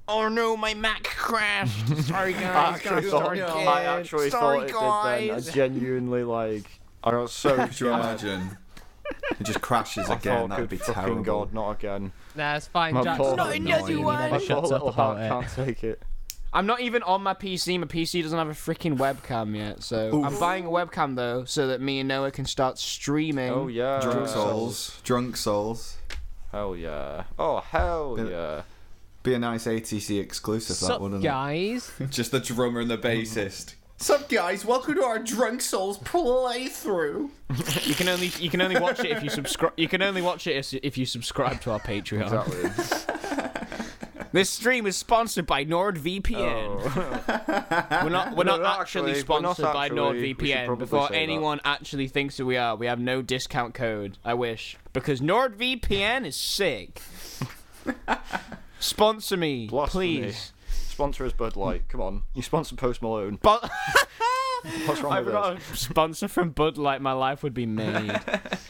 Oh no, my Mac crashed. Sorry guys. I actually thought it did then. I genuinely, like, I got so Could you imagine? It just crashes again. That would be terrible. God, not again. Nah, it's fine. My Jack's poor- Not another one. My Shuts poor up little about heart it. can't take it. I'm not even on my PC. My PC doesn't have a freaking webcam yet, so Oof. I'm buying a webcam though, so that me and Noah can start streaming. Oh yeah. Drunk souls. Drunk souls. Hell yeah. Oh hell yeah. Be a nice ATC exclusive, that Sup, wouldn't guys? it? Just the drummer and the bassist. Sup, guys? Welcome to our Drunk Souls playthrough. You can only watch it if you subscribe. You can only watch it if you subscribe to our Patreon. Exactly. This stream is sponsored by NordVPN. Oh. We're not not actually actually- we're not sponsored by actually. We should NordVPN. probably Before say that. anyone actually thinks that we are, we have no discount code. I wish, because NordVPN is sick. Sponsor me, Blasphemy. please. Sponsor us Bud Light. Come on. You sponsor Post Malone. But What's wrong I with forgot this? a sponsor from Bud Light. My life would be made.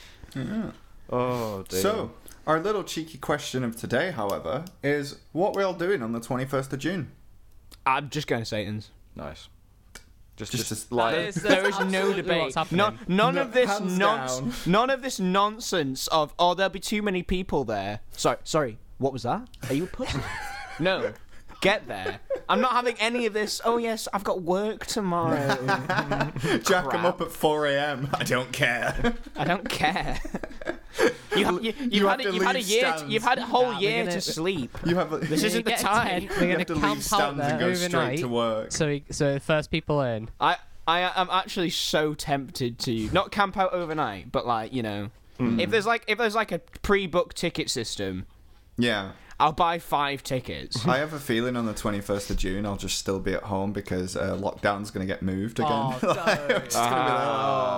Oh dear. So, our little cheeky question of today, however, is what we're all doing on the 21st of June? I'm just going to Satan's. Nice. Just like There is no absolutely debate. what's happening. None No, of this hands down. none of this nonsense of there'll be too many people there. Sorry. What was that? Are you a pussy? No. Get there. I'm not having any of this. Oh yes, I've got work tomorrow. Jack them up at 4 a.m. I don't care. I don't care. You've have had to a leave year. stands. You've had a whole Nah, year we're to gonna- sleep. You have This isn't the Get a time. tent, We're you gonna have to leave camp out stands there and go straight overnight. to work. So the first people in. I am actually so tempted to not camp out overnight, but like if there's like a pre-booked ticket system, Yeah. I'll buy 5 tickets. I have a feeling on the 21st of June I'll just still be at home because lockdown's going to get moved again. Oh, no. It's gonna be like,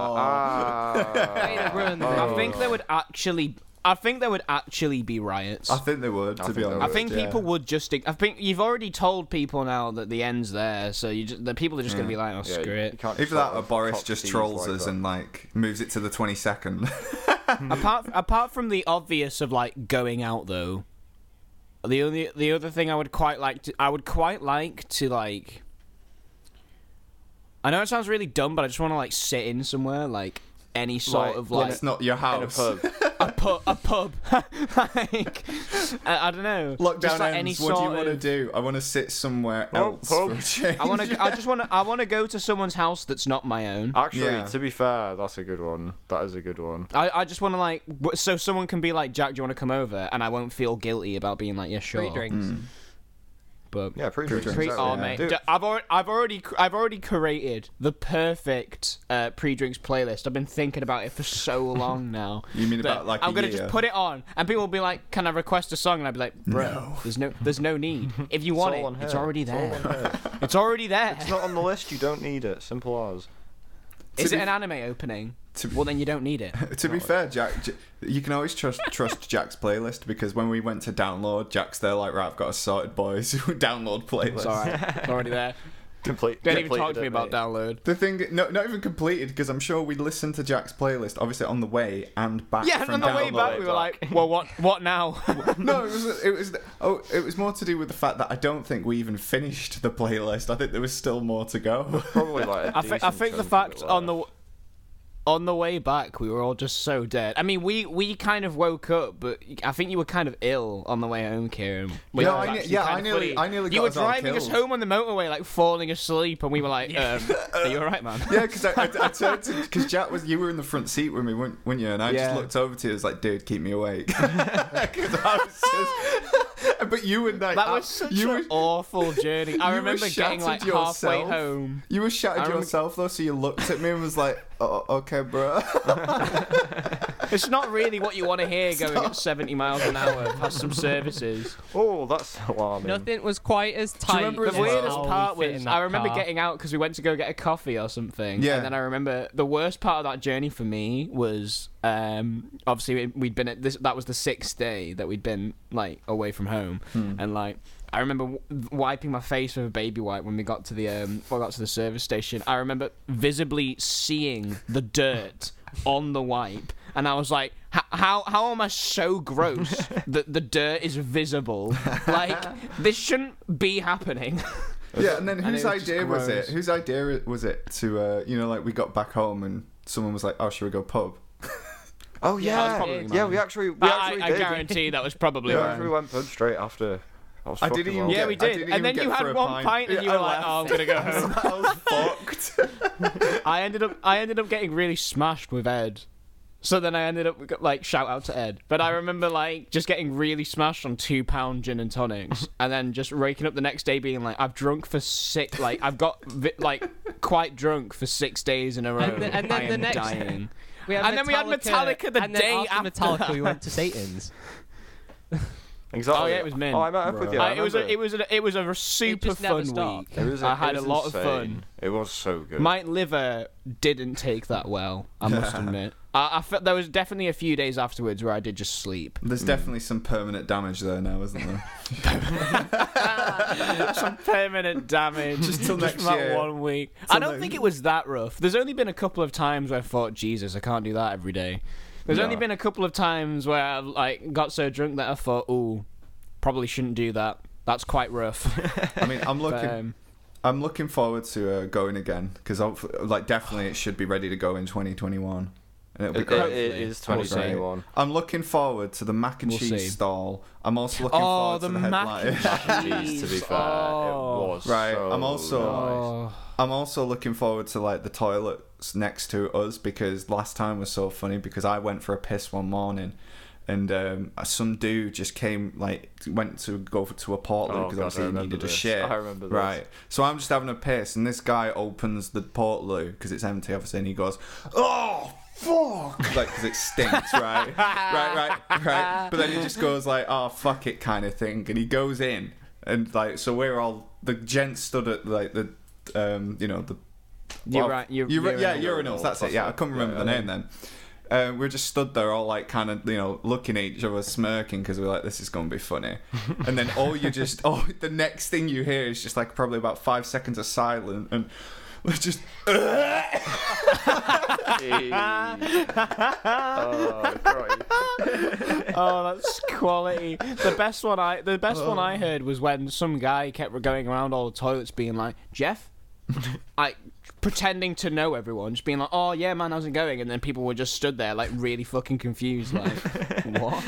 Way to ruin the I mood. think there would actually be riots. I think they would, to be honest. I think yeah. people would just. I think you've already told people now that the end's there, so the people are just going to be like, "Oh, screw it." Either that or Boris just trolls us and like moves it to the 22nd. apart from the obvious of like going out though, the other thing I would quite like to like. I know it sounds really dumb, but I just want to like sit in somewhere like any sort Like, of Well, like it's not your In a house. pub. a pub. Like I don't know. Lockdown just like ends. any What do you sort want to of- do? I want to sit somewhere Oh, else pub. for a change. I want to go to someone's house that's not my own. Actually, Yeah. to be fair, that's a good one. That is a good one. I just want to like so someone can be like, Jack, do you want to come over? And I won't feel guilty about being like, yeah, sure. Free drinks. But Yeah, pre-drinks. Pre- oh yeah. mate, Dude, I've already curated the perfect pre-drinks playlist. I've been thinking about it for so long now. You mean that about like I'm a gonna year? just put it on, and people will be like, "Can I request a song?" And I'd be like, "Bro, there's no need. If you want all on it, it's here. already It's all there. on here. It's already there." It's not on the list. You don't need it. Simple as. Is To it be- an anime opening? to- Well, then you don't need it. To be fair, Jack, you can always trust Jack's playlist because when we went to download, Jack's there like, right, I've got a sorted boys download playlist. It's alright. It's already there. Complete. Don't even talk to me completed about it, mate. download. The thing, no, not even completed because I'm sure we listened to Jack's playlist obviously on the way and back. Yeah, and from on the way download. back, we were like, "Well, what now?" No, it was more to do with the fact that I don't think we even finished the playlist. I think there was still more to go. Probably like. I think the fact on the way back we were all just so dead. I mean, we kind of woke up, but I think you were kind of ill on the way home, Kieran. Which No, was I ne- actually yeah, kind I of nearly- funny. I nearly You got were us all driving us killed. home on the motorway, like falling asleep, and we were like, "Are you alright, man?" Yeah, because I turned to because Jack you were in the front seat with me, weren't you? And I Yeah. just looked over to you. I was like, dude, keep me awake. 'Cause I was just. But you and That was such an awful journey. I you remember were getting like shattered halfway yourself. home. You were shattered I remember- yourself though, so you looked at me and was like, "Oh, okay, bro." It's not really what you want to hear going at 70 miles an hour past some services. Oh, that's alarming. Nothing was quite as tight. remember as The weirdest how we part fit in was that I remember car. getting out because we went to go get a coffee or something. Yeah. And then I remember the worst part of that journey for me was obviously we'd been at this. That was the 6th day that we'd been like away from home, and like. I remember wiping my face with a baby wipe when we got to the service station. I remember visibly seeing the dirt on the wipe, and I was like, how am I so gross that the dirt is visible? Like, this shouldn't be happening. Yeah, and then And whose it was just idea was it? gross. Whose idea was it to, like, we got back home and someone was like, oh, should we go pub? that Oh was yeah, probably yeah. mine. We actually I did. guarantee that was probably We mine. actually went pub straight after. I fucking didn't even well. Yeah, get- we I did. didn't And even then get you had through a one pint and you Yeah, were like, "Oh, I'm gonna go home." I was fucked. I ended up getting really smashed with Ed. So then I ended up like shout out to Ed. But I remember like just getting really smashed on 2-pound gin and tonics, and then just waking up the next day being like, I've drunk for I've got quite drunk for 6 days in a row. And then I the am next- dying. We had And then we had Metallica the and then day after after Metallica, that. we went to Satan's. Exactly. Oh yeah, it was min. Oh, I met up with you. It was a super just never fun stopped. week. It was. I had it a was lot of insane. fun. It was so good. My liver didn't take that well, I must admit. I felt there was definitely a few days afterwards where I did just sleep. There's definitely some permanent damage there now, isn't there? Some permanent damage. Just till next about year. 1 week. Till I don't next- think it was that rough. There's only been a couple of times where I thought, Jesus, I can't do that every day. There's No. only been a couple of times where I like got so drunk that I thought, ooh, probably shouldn't do that. That's quite rough. I mean, I'm But, looking. I'm looking forward to going again because, like, definitely it should be ready to go in 2021, and it'll be It great. is We'll see. 2021. I'm looking forward to the mac and We'll cheese see. stall. I'm also looking Oh, forward the to the mac headline. and Jeez, to be fair, Oh. it was Right, So I'm also- nice. Oh. I'm also looking forward to like the toilets next to us because last time was so funny because I went for a piss one morning. And some dude just went to go to a port loo Oh, because God, obviously I he remember needed a this. shit. I remember this. Right. So I'm just having a piss, and this guy opens the port loo because it's empty, obviously, and he goes, "Oh fuck!" Like because it stinks, right? right. But then he just goes like, "Oh fuck it," kind of thing, and he goes in, and like so we're all the gents stood at like the the urinals. That's it. Yeah, I couldn't remember the name then. We just stood there all like kind of looking at each other smirking because we were like, this is going to be funny. And then the next thing you hear is just like probably about 5 seconds of silence and we're just Oh, Christ. Oh, that's quality. The best one I heard was when some guy kept going around all the toilets being like, Jeff, pretending to know everyone, just being like, "Oh yeah, man, how's it going?" And then people were just stood there like really fucking confused, like, "What?"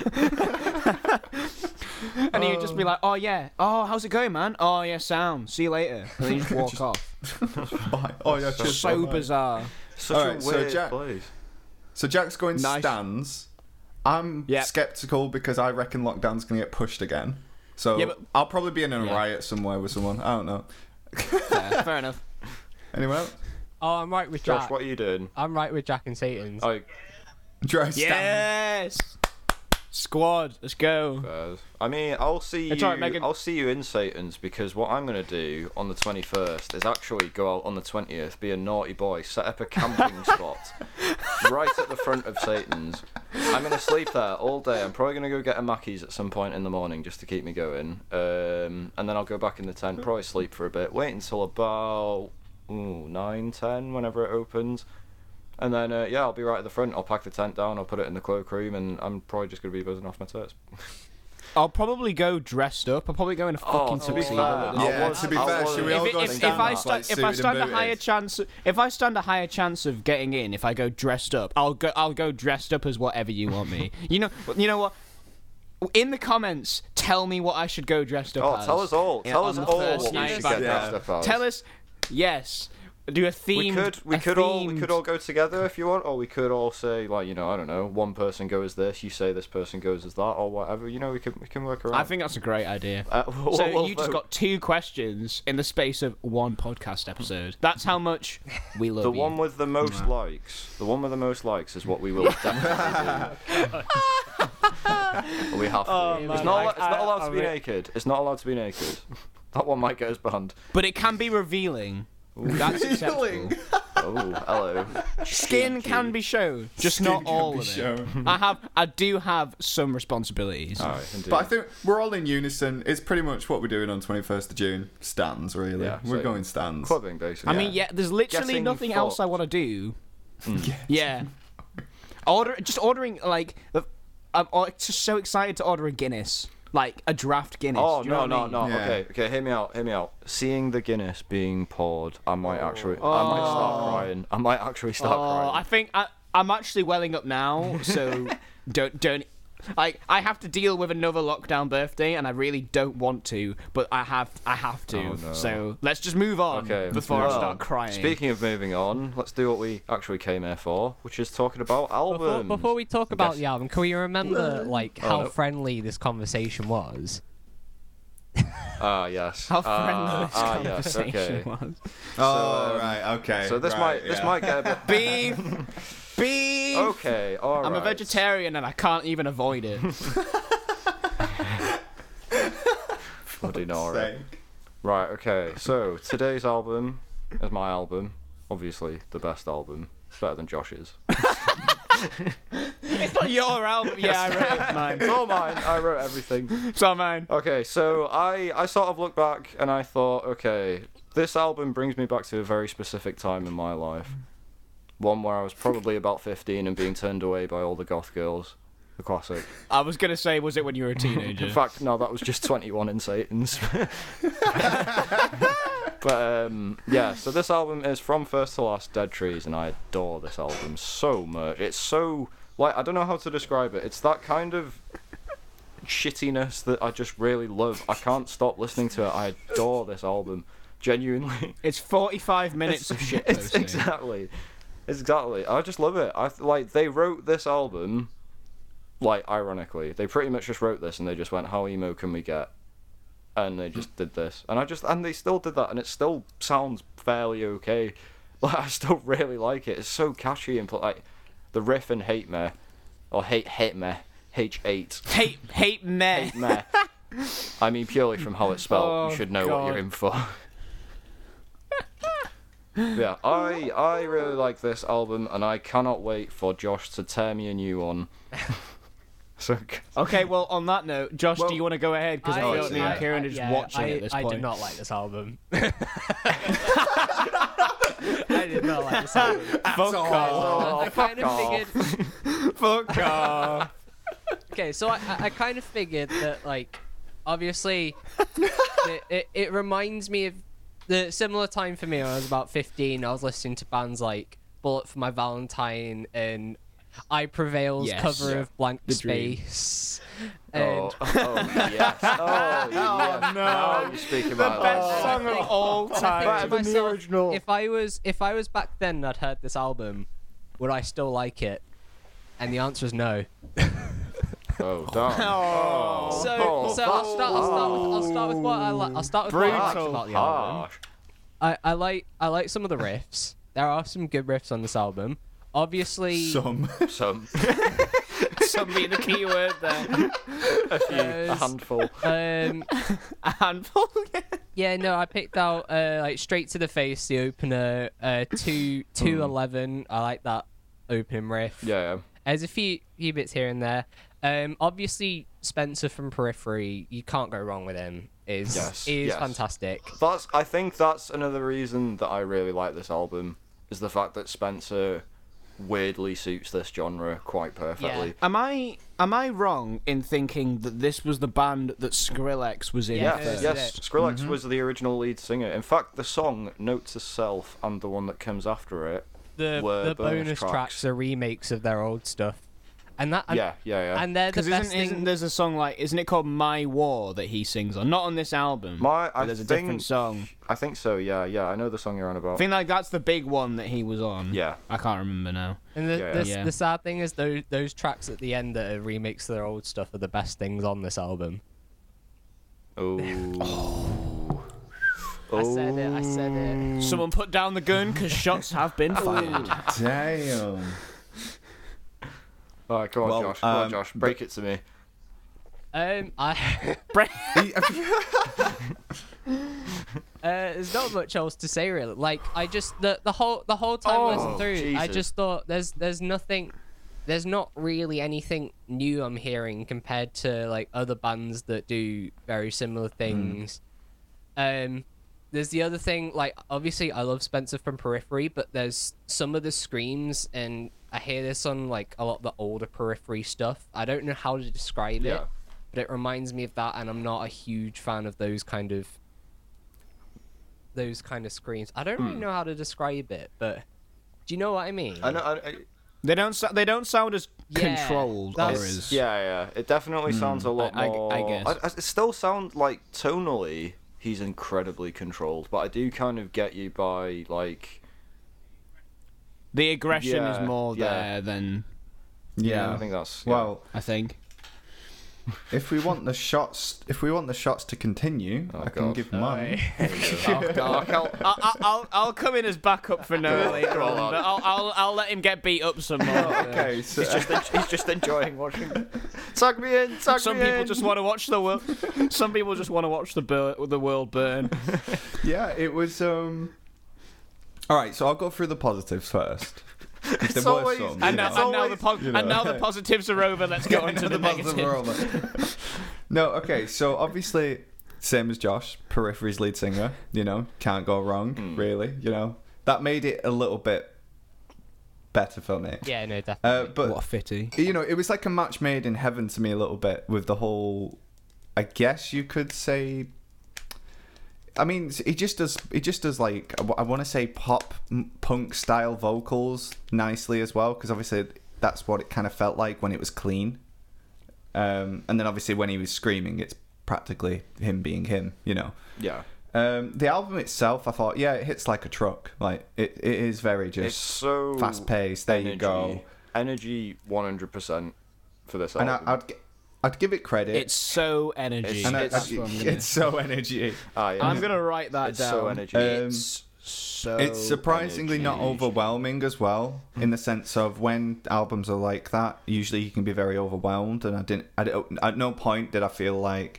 And he would just be like, "Oh yeah, oh how's it going, man? Oh yeah, sound. See you later." And then you just walk off. bye. Oh yeah, cheers, So bye. bizarre. Such Alright, a so weird Jack- place. So Jack's going Nice. stands. I'm Yep. skeptical because I reckon lockdown's going to get pushed again. So Yeah, but- I'll probably be in a Yeah. riot somewhere with someone. I don't know. Fair enough. Anyone else? Oh, I'm right with Josh, Jack. what are you doing? I'm right with Jack and Satan's. Oh, Dry stand. Yes. Squad, let's go. Bears. I mean, I'll see It's you. alright, Megan. I'll see you in Satan's because what I'm gonna do on the 21st is actually go out on the 20th, be a naughty boy, set up a camping spot right at the front of Satan's. I'm gonna sleep there all day. I'm probably gonna go get a Mackey's at some point in the morning just to keep me going, and then I'll go back in the tent, probably sleep for a bit, wait until about 9, 10, whenever it opens. And then, I'll be right at the front. I'll pack the tent down, I'll put it in the cloakroom, and I'm probably just going to be buzzing off my tits. I'll probably go dressed up. I'll probably go in a fucking to be tuxedo. fair, Yeah, to be fair, should we all go If stand I up, stand, like, if I suited stand and a higher booted? chance, if I stand a higher chance of getting in, if I go dressed up, I'll go dressed up as whatever you want me. You know what? In the comments, tell me what I should go dressed up as. Tell us all. Tell on us the all first what we night should back. get dressed up as. Tell us, yes. Do a theme. We could all go together if you want, or we could all say like I don't know, one person goes as this, you say this person goes as that, or whatever. We can work around. I think that's a great idea. We'll So you just vote. got 2 questions in the space of 1 podcast episode. That's how much we love the you. one with the most likes. The one with the most likes is what we will definitely do. We have to. Oh, It's man, not allowed I to be naked. It's not allowed to be naked. That one might get us banned. But it can be revealing. That's acceptable. Oh, hello. Skin can be shown, just Skin not can all be of it. shown. I do have some responsibilities. Alright, indeed. But I think we're all in unison. It's pretty much what we're doing on 21st of June. Stands, really. Yeah, we're same. going stands. Clubbing, basically. I mean, yeah, there's literally Getting nothing else I fucked. want to do. Yeah. Ordering like I'm just so excited to order a Guinness, like a draft Guinness. Oh Do you know no, what I mean? Yeah. Okay, hear me out. Seeing the Guinness being poured, I might start crying. I might actually start crying. I think I'm actually welling up now. So don't. Like, I have to deal with another lockdown birthday, and I really don't want to, but I have to. Oh, no. So let's just move on before I start crying. Speaking of moving on, let's do what we actually came here for, which is talking about albums. Before we talk about the album, can we remember how no. friendly this conversation was? Yes. How friendly this yes, conversation okay. was. Oh, right, okay. So this might get a bit Beef. Beef. Okay, alright. I'm a vegetarian and I can't even avoid it. Bloody Nora. Right, okay. So today's album is my album. Obviously, the best album. It's better than Josh's. It's not your album. Yeah, I wrote it. It's mine. It's all mine. I wrote everything. It's all mine. Okay, so I sort of looked back and I thought, okay, this album brings me back to a very specific time in my life. One where I was probably about 15 and being turned away by all the goth girls. The classic. I was going to say, was it when you were a teenager? In fact, no, that was just 21 in Satan's. But, yeah, so this album is From First to Last, Dead Trees, and I adore this album so much. It's so, like, I don't know how to describe it. It's that kind of shittiness that I just really love. I can't stop listening to it. I adore this album. Genuinely. It's 45 minutes of shit posting. Exactly. I just love it. They wrote this album, like, ironically. They pretty much just wrote this and they just went, how emo can we get? And they just did this. And they still did that and it still sounds fairly okay. Like, I still really like it. It's so catchy and, like, the riff in Hate Me, or Hate Me, H8. Hate me. Hate Me. I mean, purely from how it's spelled, Oh, you should know God. what you're in for. Yeah, I really like this album, and I cannot wait for Josh to tear me a new one. So, Okay, well, on that note, Josh, do you want to go ahead? Because I feel like me and Kieran are just watching at this point. I did not like this album. I did not like this album. Fuck off. I kind of figured. Fuck off. Okay, so I kind of figured that, like, obviously, it reminds me of the similar time for me when I was about 15. I was listening to bands like Bullet for My Valentine and I Prevail's cover of Blank Space. And yes. Oh, yes. Now you're speaking about The best song of all time. I think to myself, original. if I was back then and I'd heard this album, would I still like it? And the answer is no. Oh, damn. So I'll start with what I like. I'll start with what I like about the album. I like some of the riffs. There are some good riffs on this album. Obviously, Some Some being the key word there. a handful. A handful. Yeah, no, I picked out like Straight to the Face, the opener. 211. I like that opening riff. Yeah. There's a few bits here and there. Obviously, Spencer from Periphery, you can't go wrong with him. Is fantastic. I think that's another reason that I really like this album, is the fact that Spencer weirdly suits this genre quite perfectly. Yeah. Am I wrong in thinking that this was the band that Skrillex was in? Yes. Skrillex was the original lead singer. In fact, the song Note to Self and the one that comes after it were The bonus tracks are remakes of their old stuff. And that yeah. And they're the best thing. Isn't there's a song like, isn't it called My War that he sings on? Not on this album. There's a different song. I think so, yeah. I know the song you're on about. I think like that's the big one that he was on. Yeah. I can't remember now. And the sad thing is those tracks at the end that are remakes of their old stuff are the best things on this album. Oh. I said it. Someone put down the gun because shots have been fired. Damn. Alright, come on, Josh. Break it to me. There's not much else to say really. Like I just the whole time I listened through, Jesus. I just thought there's not really anything new I'm hearing compared to like other bands that do very similar things. There's the other thing, like obviously I love Spencer from Periphery, but there's some of the screams and I hear this on like a lot of the older Periphery stuff. I don't know how to describe it, but it reminds me of that, and I'm not a huge fan of those kind of screams. I don't really know how to describe it, but do you know what I mean? I know. They don't sound as Yeah, controlled or as Yeah. It definitely sounds a lot more. I guess. It still sounds like tonally he's incredibly controlled, but I do kind of get you by like the aggression is Yeah, more yeah. there than Yeah. I think that's Well, I think. if we want the shots to continue, Oh, I can God. give mine. Oh God! I'll come in as backup for Noah later on. But I'll let him get beat up some more. Okay, so he's just enjoying watching. Tag me in. Some people just want to watch the world. Some people just want to watch the world burn. yeah, it was. All right, so I'll go through the positives first. It's always- And now the positives are over. Let's go on to the negatives. No, okay, so obviously, same as Josh, Periphery's lead singer, can't go wrong, really, That made it a little bit better for me. Yeah, no, definitely. But, What a fitty. it was like a match made in heaven to me a little bit with the whole, I guess you could say, I mean, he just does like, I want to say pop punk style vocals nicely as well, because obviously that's what it kind of felt like when it was clean. And then obviously when he was screaming, it's practically him being him, Yeah. The album itself, I thought, it hits like a truck. Like it is very It's just so fast paced. There you go. Energy 100% for this And album. I'd give it credit. It's so energy. and it's- That's what I'm gonna- it's so energy. I'm gonna write that It's down. so energy. It's so. It's surprisingly not energy. overwhelming as well, in the sense of when albums are like that, usually you can be very overwhelmed, and at no point did I feel like,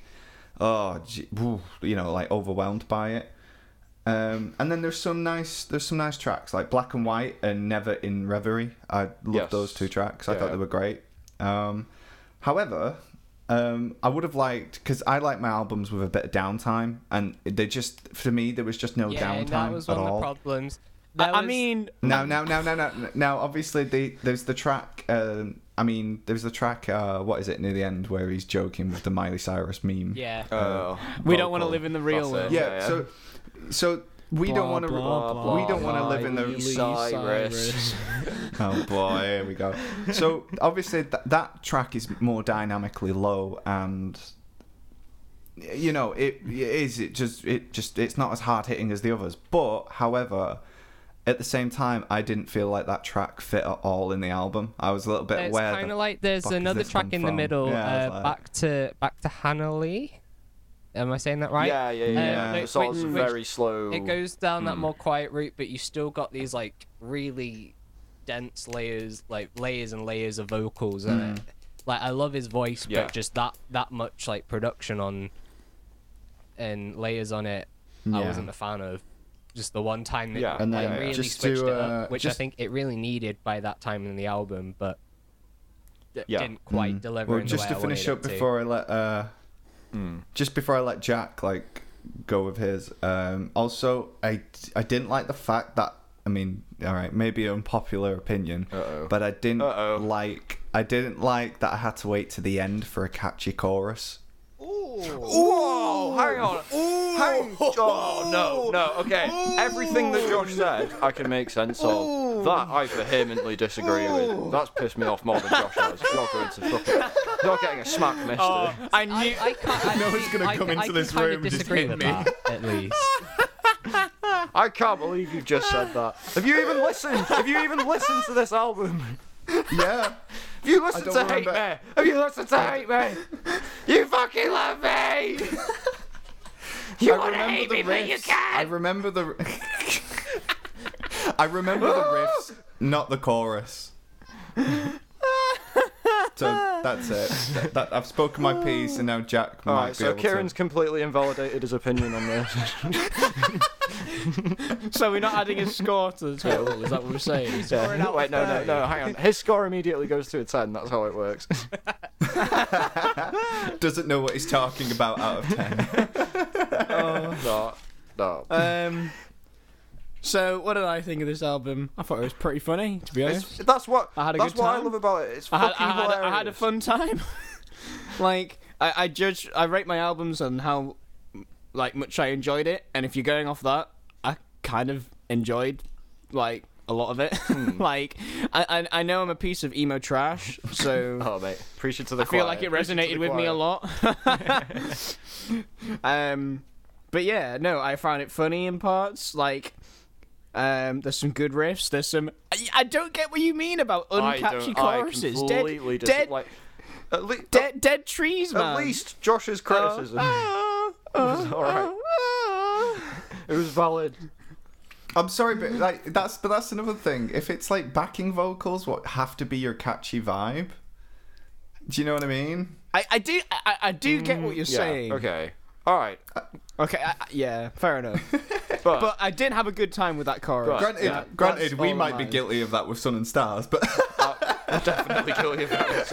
like overwhelmed by it. And then there's some nice tracks like Black and White and Never in Reverie. I love Yes. those two tracks. I Yeah. thought they were great. However, I would have liked, because I like my albums with a bit of downtime, and they just, for me, there was just no downtime that was at one all. of the problems. I mean, Now, obviously, there's the track. There's the track. What is it near the end where he's joking with the Miley Cyrus meme? Yeah. we don't want to vocal. live in the real That's it. world. Yeah. So we don't want to. We don't want to live in the. Miley Cyrus. Oh boy, here we go. So obviously that track is more dynamically low, and it's not as hard hitting as the others. But however, at the same time, I didn't feel like that track fit at all in the album. I was a little bit It's aware. kind of like there's fuck is another this track one in the from? middle. Yeah, I was like- Back to Hannah Lee. Am I saying that right? Yeah. no, It's sort of which- very slow. It goes down that more quiet route, but you still got these like really dense layers and layers of vocals in it. Like I love his voice, Yeah. but just that much like production on and layers on it, I Yeah. wasn't a fan of. Just the one time that Yeah. And then I really just switched to, it up, which I just- think it really needed by that time in the album, but Yeah. didn't quite deliver. Well, in the just way to I finish wanted up it to. before I let Jack like go with his. Also, I didn't like the fact that, I mean, all right, maybe an unpopular opinion, but I didn't like that I had to wait to the end for a catchy chorus. Whoa! Hang on. Oh no. Okay. Everything that Josh said, I can make sense of. That I vehemently disagree with. That's pissed me off more than Josh has. You're going to fucking. You're getting a smack, mister. I knew. I can't. No one's gonna come into this room and just disagree hit with me. that, at least. I can't believe you've just said that. Have you even listened? Have you even listened to this album? Yeah. Have you listened don't to Hate remember- Me? Have you listened to Hate Me? You fucking love me! You I want to remember hate the me, but you riffs. can't! I remember the riffs, not the chorus. So that's it. I've spoken my piece, and now Jack might Alright, be so able Kieran's completely invalidated his opinion on this. So we're not adding a score to the total. Is that what we're saying? Yeah. Wait, no, hang on. His score immediately goes to a 10, that's how it works. to. Doesn't know what he's talking about out of 10. No. So, what did I think of this album? I thought it was pretty funny, to be honest. That's what I had a that's good what I time. love about it. It's I fucking hilarious. had a fun time. Like, I rate my albums on how like much I enjoyed it, and if you're going off that, I kind of enjoyed like a lot of it. Like, I know I'm a piece of emo trash, so Oh mate, preach it to the I feel choir. like it Preach to resonated the with me a choir. lot. But yeah, no, I found it funny in parts. Like, there's some good riffs. There's some. I don't get what you mean about uncatchy choruses. I completely Dead dead trees, man. At least Josh's criticism was alright. It was valid. I'm sorry, but like that's another thing. If it's like backing vocals, what have to be your catchy vibe? Do you know what I mean? I do get what you're saying. Okay. All right. Okay. Yeah. Fair enough. But, But I did have a good time with that chorus. Right. Granted, That's we all might that be matters. guilty of that with Sun and Stars, but I'm definitely guilty of that.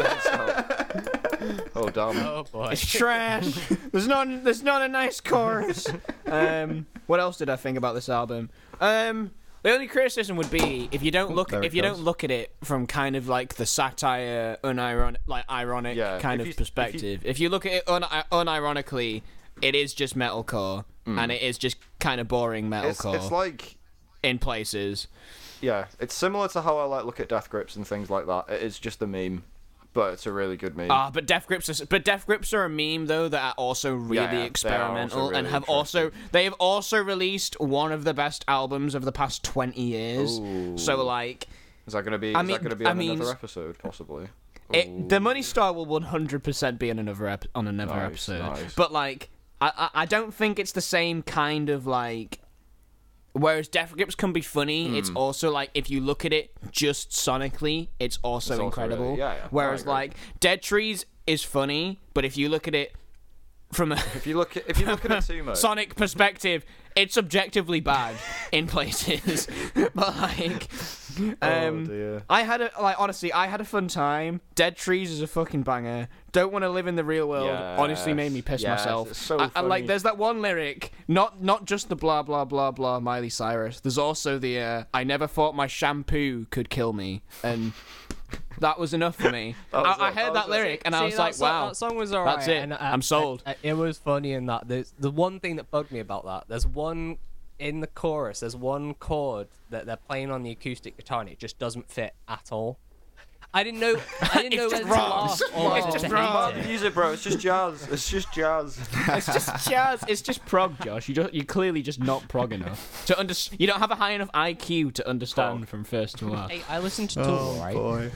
So. Oh damn. Oh boy. It's trash. There's not a nice chorus. What else did I think about this album? The only criticism would be if you don't look there it don't goes. look at it from kind of like the satire, ironic Yeah, kind if of you- perspective. If you look at it unironically, it is just metalcore, and it is just kind of boring metalcore It's like, in places. yeah, it's similar to how I like look at Death Grips and things like that. It is just a meme, but it's a really good meme. But Death Grips are a meme though that are also really Yeah, they are experimental also and really have also released one of the best albums of the past 20 years. Ooh. So like, Is that gonna be? I Is mean- that gonna be I on mean- another episode, possibly? the Money Star will 100% be on another Nice, episode. nice. But like, I don't think it's the same kind of like. Whereas Death Grips can be funny, it's also like if you look at it just sonically, it's also also incredible. really- yeah, I Whereas agree. like Dead Trees is funny, but if you look at it from a If you look at it too much, sonic perspective, it's objectively bad in places. But like, dear. I had a fun time. Dead Trees is a fucking banger. Don't want to live in the real world. Honestly, made me piss Yes, myself. it's so I like, funny. there's that one lyric, not just the blah blah blah blah Miley Cyrus. There's also the I never thought my shampoo could kill me, and that was enough for me. I heard that lyric and I was like, wow, that song was alright. that's it. And I'm sold. It was funny in that. There's the one thing that bugged me about that. There's one in the chorus. There's one chord that they're playing on the acoustic guitar, and it just doesn't fit at all. I didn't know whether to laugh or It's whether just to wrong. hate it. use it, bro. It's just jazz. It's just jazz. It's just jazz. It's just prog, Josh. You're clearly just not prog enough to You don't have a high enough IQ to understand from first to last. Hey, I listened to Tool, right? boy.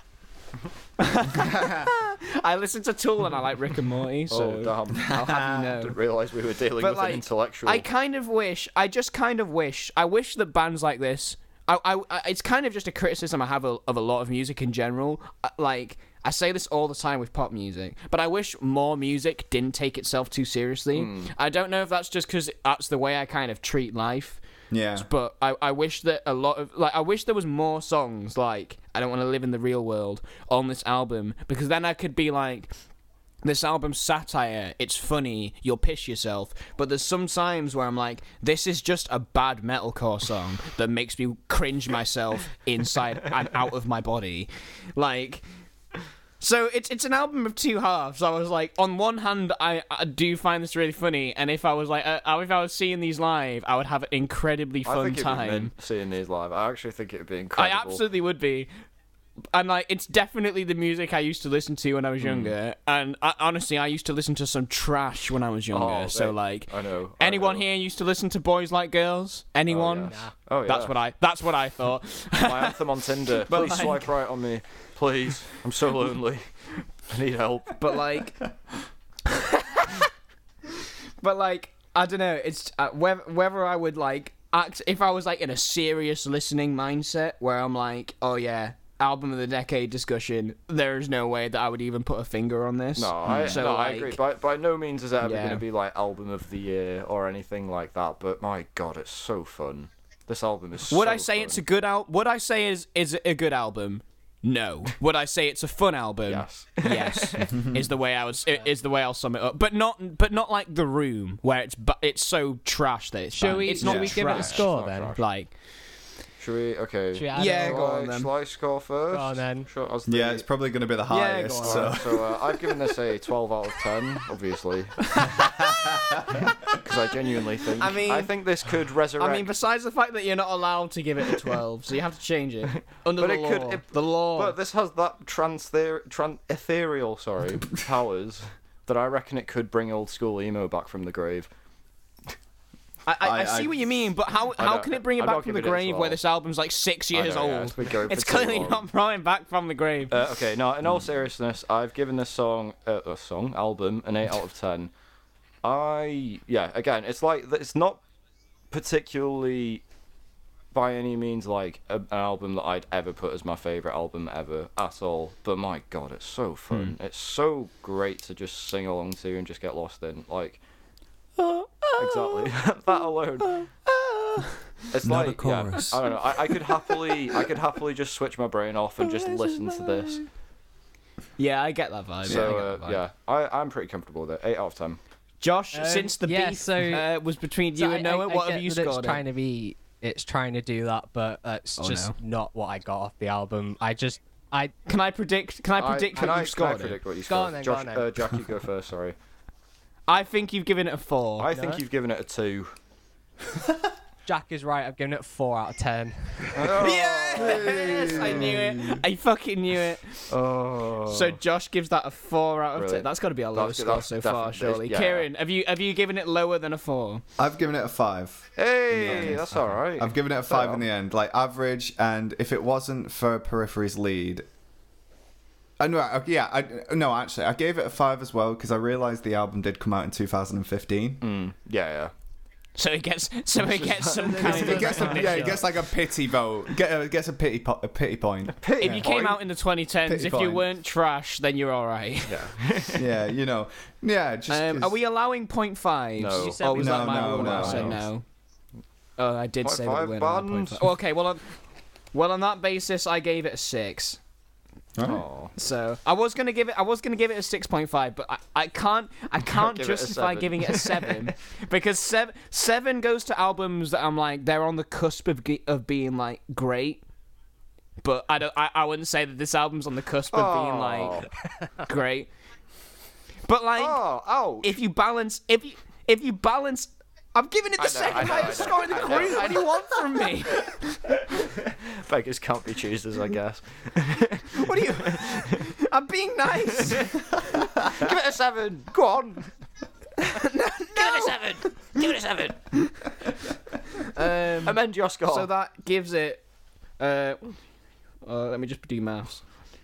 I listen to Tool and I like Rick and Morty, so Oh damn! I'll have you know. Didn't realise we were dealing But with like, an intellectual. I just kind of wish that bands like this. It's kind of just a criticism I have of a lot of music in general. Like, I say this all the time with pop music, but I wish more music didn't take itself too seriously. I don't know if that's just because that's the way I kind of treat life. Yeah. But I wish that I wish there was more songs like I Don't Want to Live in the Real World on this album, because then I could be like, this album's satire, it's funny, you'll piss yourself. But there's some times where I'm like, this is just a bad metalcore song that makes me cringe myself inside and out of my body. Like, so it's an album of two halves. I was like, on one hand, I do find this really funny, and if I was like, if I was seeing these live, I would have an incredibly I fun think it'd be time. mint seeing these live. I actually think it would be I incredible. absolutely would be. And like, it's definitely the music I used to listen to when I was younger. And honestly, I used to listen to some trash when I was younger. Oh, so mate, like, I know. anyone here used to listen to Boys Like Girls? Anyone? yes. Oh yeah. That's what I thought. My anthem on Tinder. But Please like- swipe right on me, please. I'm so lonely. I need help. But like, I don't know. It's whether I would like act if I was like in a serious listening mindset where I'm like, oh yeah, album of the decade discussion. There is no way that I would even put a finger on this. No, I like, agree. By no means is it ever Yeah. going to be like album of the year or anything like that. But my god, it's so fun. This album is. Would so I say fun. it's a good album? Would I say is a good album? No. Would I say it's a fun album? Yes. Yes. is the way I'll sum it up. But not like The Room, where it's so trash that it's Shall bad. we, It's shall not we give it a trash. score Not then? trash. Like, Should we? Okay. Should we add Yeah, it? go on then. Shall I score first? Go on then. Sure, as Yeah, it's probably going to be the highest. go on. so. So I've given this a 12 out of 10, obviously. Because I genuinely think... I think this could resurrect... I mean, besides the fact that you're not allowed to give it a 12, so you have to change it under But the it law. could- the law. But this has that ethereal, powers that I reckon it could bring old school emo back from the grave. I see what you mean, but how don't- can it bring it I'm back not from the giving it a grave where 12. this album's like 6 years I know, yeah, old? it's been going for It's too clearly long. not brought back from the grave. Okay, now in all seriousness, I've given this album, an 8 out of 10. Again, it's not particularly by any means like an album that I'd ever put as my favourite album ever at all. But my god, it's so fun. It's so great to just sing along to and just get lost in. Like, exactly that alone. It's Not a like, chorus. I don't know. I could happily just switch my brain off and just listen to this. Yeah, I get that vibe. So I'm pretty comfortable with it. 8 out of 10. Josh, since the yeah, beef so- was between So you and Noah, what get have you that scored? It's trying to do that, but it's just not what I got off the album. Can I predict? Can I predict what you've scored? Predict what you Go scored? on then, Josh, go on then. Jack, you go first. Sorry. I think you've given it a 4. I think you've given it a 2. Jack is right. I've given it a 4 out of 10. Yes! I knew it. I fucking knew it. Oh. So Josh gives that a 4 out of 10. Brilliant. That's got to be our lowest That's- score that's so far, definitely- surely. yeah. Kieran, have you given it lower than a 4? I've given it a 5. Hey, that's all right. I've given it a 5 in the end, like average. And if it wasn't for Periphery's lead, actually, I gave it a 5 as well because I realised the album did come out in 2015. Yeah. So it gets some kind of It gets recognition. it gets like a pity vote. It gets a pity point. If you came out in the 2010s, Pity if you point. weren't trash, then you're all right. Yeah, just. Are we allowing 0.5s? No. You said Or we was No, that my no, rule? I no. said no. Oh, I did say that we 0.5 weren't allowing banned. 0.5. Okay, well on that basis, I gave it a 6. Oh. So I was gonna give it a 6.5, but I can't Give it a justify 7. giving it a 7 because 7 goes to albums that I'm like they're on the cusp of being like great, but I wouldn't say that this album's on the cusp of being like great. But like ouch. if you balance. I'm giving it the second highest score in the group. What do you want from me? Beggars can't be choosers, I guess. What do you? I'm being nice. Give it a 7. Go on. Give it a 7. Amend your score. So that gives it. Let me just do maths.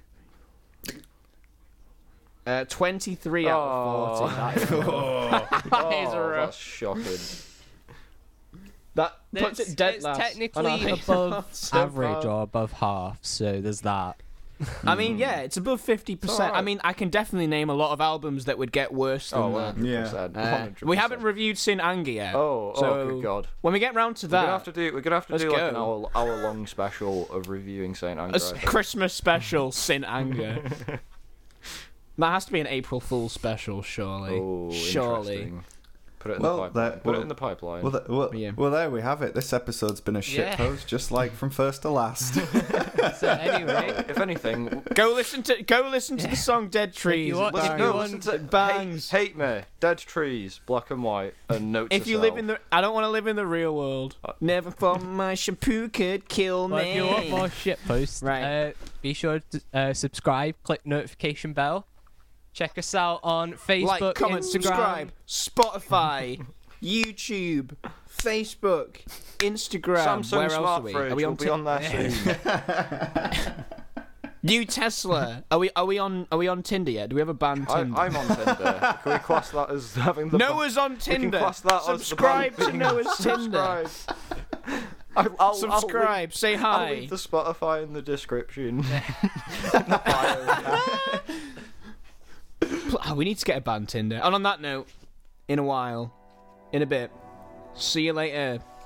23 out of 40. That is rough. That's shocking. That puts it dead It's last. technically Oh, no. above So average far. or above half, so there's that. I mean, yeah, it's above 50%. alright. I mean, I can definitely name a lot of albums that would get worse than that. 100%. Uh, 100%. we haven't reviewed Sin Anger yet. Oh, so good God. when we get round to We're gonna that, have to do. Let's like go. an hour-long special of reviewing Saint Anger. a Christmas special, Sin Anger. That has to be an April Fool's special, surely. Oh, surely. interesting. Put it in Well, the pipeline. that- Put it well- in the pipeline. Well, there we have it. This episode's been a shit Yeah. post, just like from first to last. So anyway, if anything, Go listen to the song Dead Trees. you want- It if bangs. you listen to bangs. Hate Me, Dead Trees, Black and White, and Note If to you Self. live in the, I don't want to live in the real world. Never thought my shampoo could kill well, me. if you want more shit posts, Right. be sure to subscribe, click notification bell. Check us out on Facebook, Like, comment, Instagram. subscribe. Spotify, YouTube, Facebook, Instagram. Samsung Where else are Smart we? Fridge Are we will on be on there soon. New Tesla? Are we on Tinder yet? Do we have a band Tinder? I'm on Tinder. Can we class that as having the Noah's on we Tinder. can class that Subscribe as the to Noah's Tinder. Subscribe. I'll Subscribe. Say I'll hi. leave the Spotify in the description. Oh, we need to get a band Tinder. And on that note, in a bit, see you later.